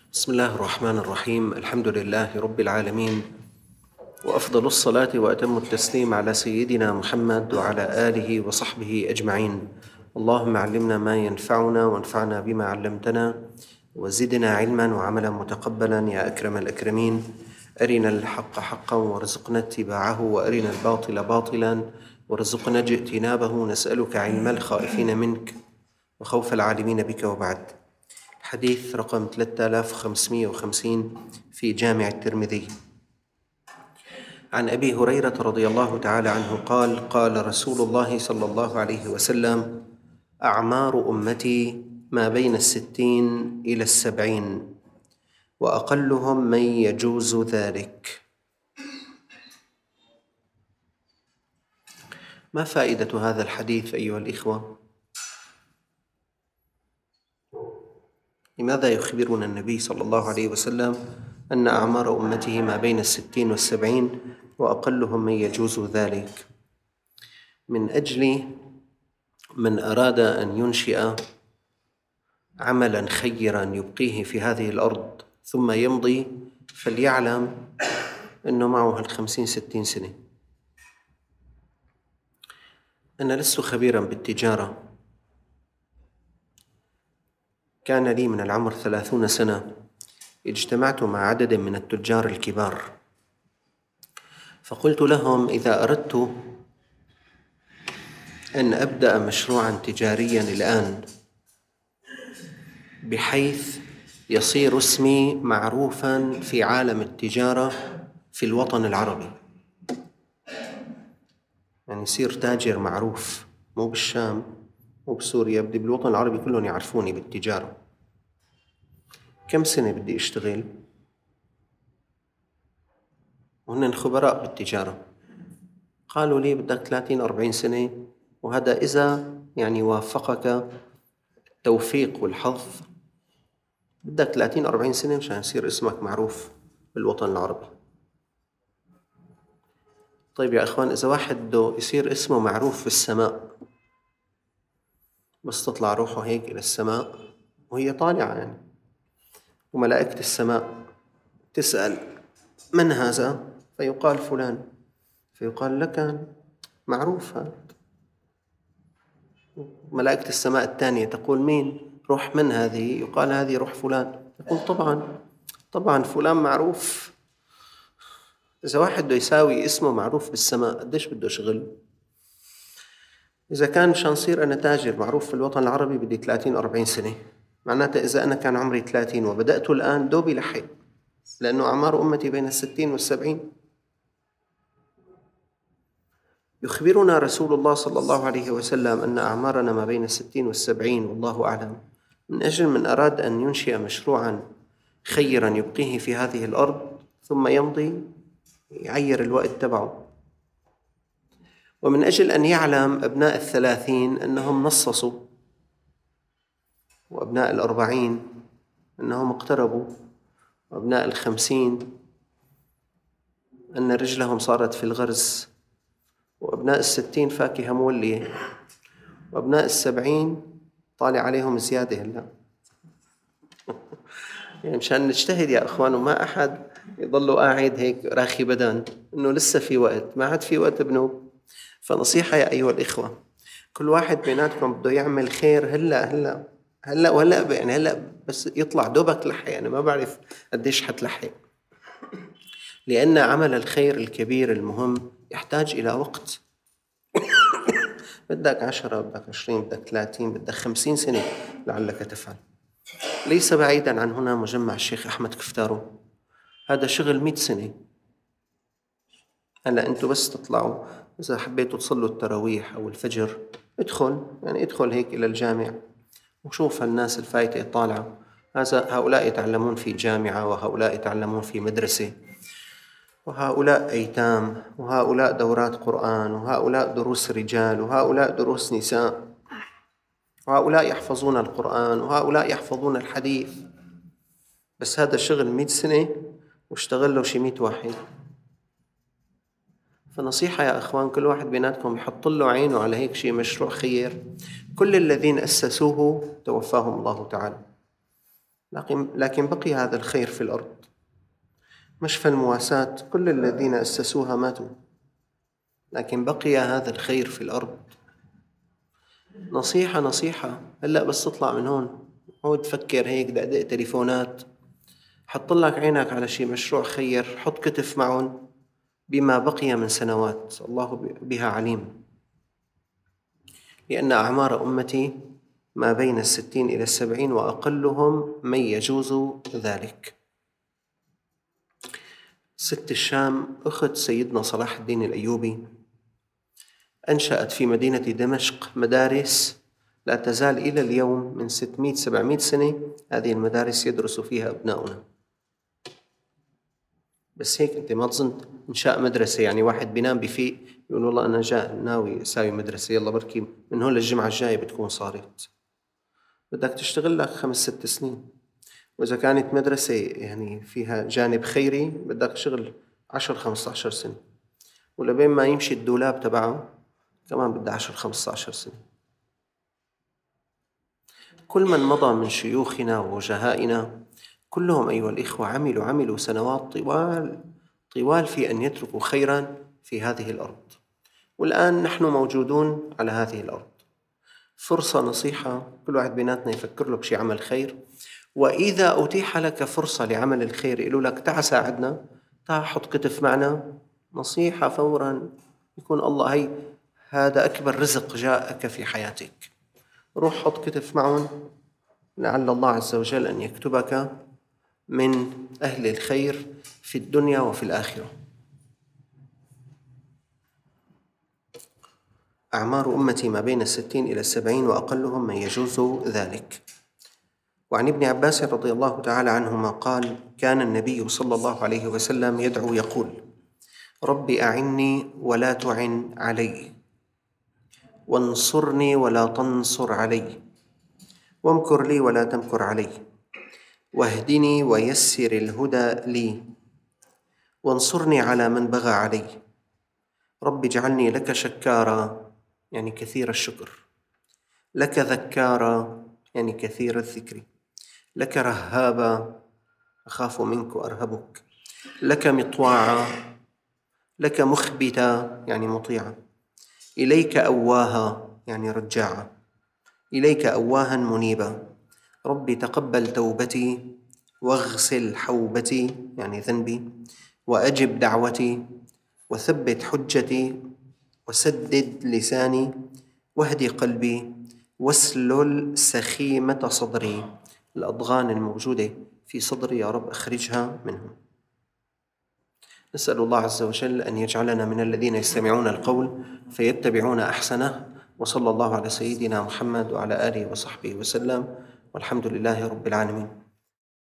بسم الله الرحمن الرحيم. الحمد لله رب العالمين، وأفضل الصلاة وأتم التسليم على سيدنا محمد وعلى آله وصحبه أجمعين. اللهم علمنا ما ينفعنا وانفعنا بما علمتنا وزدنا علما وعملا متقبلا يا أكرم الأكرمين. أرنا الحق حقا وارزقنا اتباعه، وأرنا الباطل باطلا وارزقنا اجتنابه. نسألك علم الخائفين منك وخوف العالمين بك. وبعد. حديث رقم 3550 في جامع الترمذي. عن أبي هريرة رضي الله تعالى عنه قال: قال رسول الله صلى الله عليه وسلم: أعمار أمتي ما بين 60 إلى 70، وأقلهم من يجوز ذلك. ما فائدة هذا الحديث أيها الإخوة؟ لماذا يخبرنا النبي صلى الله عليه وسلم أن أعمار أمته ما بين 60 و70 وأقلهم من يجوز ذلك؟ من أجل من أراد أن ينشئ عملا خيرا يبقيه في هذه الأرض ثم يمضي، فليعلم أنه معه 50-60 سنة. أنا لست خبيرا بالتجارة، كان لي من العمر 30 سنة اجتمعت مع عدد من التجار الكبار، فقلت لهم: إذا أردت أن أبدأ مشروعا تجاريا الآن بحيث يصير اسمي معروفا في عالم التجارة في الوطن العربي، يعني يصير تاجر معروف، مو بالشام مو بسوريا، بدي بالوطن العربي كلهم يعرفوني بالتجارة، كم سنة بدي أشتغل؟ وهن خبراء بالتجارة. قالوا لي: بدك 30-40 سنة، وهذا إذا يعني وافقك التوفيق والحظ، بدك 30-40 سنة مشان يصير اسمك معروف بالوطن العربي. طيب يا أخوان، إذا واحد بده يصير اسمه معروف في السماء، بس تطلع روحه هيك إلى السماء وهي طالعة يعني، وملائكة السماء تسأل: من هذا؟ فيقال: فلان، فيقال لك: معروف هذا. ملائكة السماء الثانية تقول: مين؟ روح من هذه؟ يقال: هذه روح فلان. يقول: طبعا فلان معروف. إذا واحد بده يساوي اسمه معروف بالسماء، قديش بده شغل؟ إذا كان مشان صير أنا تاجر معروف في الوطن العربي بدي 30-40 سنة، معناته إذا أنا كان عمري 30 وبدأت الآن دوبي لحق، لأنه أعمار أمتي بين 60 و70. يخبرنا رسول الله صلى الله عليه وسلم أن أعمارنا ما بين 60 و70 والله أعلم، من أجل من أراد أن ينشئ مشروعا خيرا يبقيه في هذه الأرض ثم يمضي يعير الوقت تبعه، ومن أجل أن يعلم أبناء 30 أنهم نصصوا، وأبناء 40 أنهم اقتربوا، وأبناء 50 أن رجلهم صارت في الغرز، وأبناء 60 فاكهة مولية، وأبناء 70 طالع عليهم زيادة هلا. يعني مشان نجتهد يا أخوان، وما أحد يضل قاعد هيك راخي بدن إنه لسه في وقت، ما عاد في وقت بنوب. فنصيحة يا أيها الإخوة، كل واحد بيناتكم بده يعمل خير هلا يعني هلا بس يطلع دوبك لحق. أنا ما بعرف قديش حتلحق، لأن عمل الخير الكبير المهم يحتاج إلى وقت. بدك 10، بدك 20، بدك 30، بدك 50 سنة لعلك تفعل. ليس بعيدا عن هنا مجمع الشيخ أحمد كفتارو، هذا شغل 100 سنة. هلا أنتوا بس تطلعوا، إذا حبيتوا تصلوا التراويح أو الفجر، ادخل هيك إلى الجامع وشوف الناس الفايتة طالعة. هؤلاء يتعلمون في جامعة، وهؤلاء يتعلمون في مدرسة، وهؤلاء أيتام، وهؤلاء دورات قرآن، وهؤلاء دروس رجال، وهؤلاء دروس نساء، وهؤلاء يحفظون القرآن، وهؤلاء يحفظون الحديث. بس هذا الشغل 100 سنة واشتغل له شي 100 واحد. فنصيحة يا أخوان، كل واحد بيناتكم يحط له عينه على هيك شي مشروع خير. كل الذين أسسوه توفاهم الله تعالى، لكن بقي هذا الخير في الأرض. مشفى المواساة كل الذين أسسوها ماتوا، لكن بقي هذا الخير في الأرض. نصيحة هلأ بس تطلع من هون عود تفكر هيك، دقدق تليفونات، حط لك عينك على شي مشروع خير، حط كتف معهم بما بقي من سنوات، الله بها عليم. لأن أعمار أمتي ما بين 60 إلى 70، وأقلهم من يجوز ذلك. ست الشام أخت سيدنا صلاح الدين الأيوبي أنشأت في مدينة دمشق مدارس لا تزال إلى اليوم من 600-700 سنة هذه المدارس يدرس فيها أبناؤنا. بس هيك أنت ما تظن إنشاء مدرسة يعني واحد بينام بفيق يقول والله أنا ناوي أساوي مدرسة، يلا بركي من هون للجمعة الجاية بتكون صارت. بدك تشتغل لك 5-6 سنين، وإذا كانت مدرسة يعني فيها جانب خيري بدك شغل 10-15 سنة، ولبين ما يمشي الدولاب تبعه كمان بدها 10-15 سنة. كل من مضى من شيوخنا ووجهائنا كلهم أيها الإخوة عملوا سنوات طوال في أن يتركوا خيرا في هذه الأرض، والآن نحن موجودون على هذه الأرض. فرصة، نصيحة، كل واحد بيناتنا يفكر له بشي عمل خير، وإذا أتيح لك فرصة لعمل الخير يقولوا لك تعال ساعدنا، تعال حط كتف معنا، نصيحة فورا، يكون الله هذا أكبر رزق جاءك في حياتك، روح حط كتف معهم، لعل الله عز وجل أن يكتبك من أهل الخير في الدنيا وفي الآخرة. أعمار أمتي ما بين 60 إلى 70، وأقلهم من يجوز ذلك. وعن ابن عباس رضي الله تعالى عنهما قال: كان النبي صلى الله عليه وسلم يدعو يقول: رب أعني ولا تعن علي، وانصرني ولا تنصر علي، وامكر لي ولا تمكر علي، واهدني ويسر الهدى لي، وانصرني على من بغى علي. رب اجعلني لك شكارا، يعني كثير الشكر، لك ذكارا، يعني كثير الذكر، لك رهابا، أخاف منك وأرهبك، لك مطواعا، لك مخبتا، يعني مطيعا، إليك أواها، يعني رجاعا، إليك أواها منيبا. ربي تقبل توبتي واغسل حوبتي، يعني ذنبي، وأجب دعوتي، وثبت حجتي، وسدد لساني، واهدي قلبي، واسلل سخيمة صدري، الأضغان الموجودة في صدري يا رب أخرجها منه. نسأل الله عز وجل أن يجعلنا من الذين يستمعون القول فيتبعون أحسنه، وصلى الله على سيدنا محمد وعلى آله وصحبه وسلم، والحمد لله رب العالمين.